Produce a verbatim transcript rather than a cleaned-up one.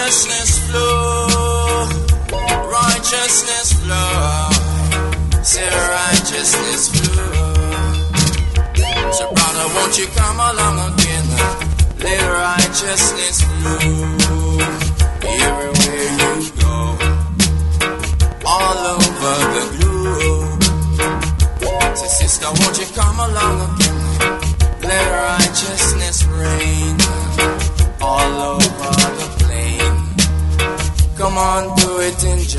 righteousness flow, righteousness flow, say righteousness flow. So brother, won't you come along again? Let righteousness flow everywhere you go, all over the globe. Say sister, won't you come along again? Let righteousness reign all over the plain. Come on, do it in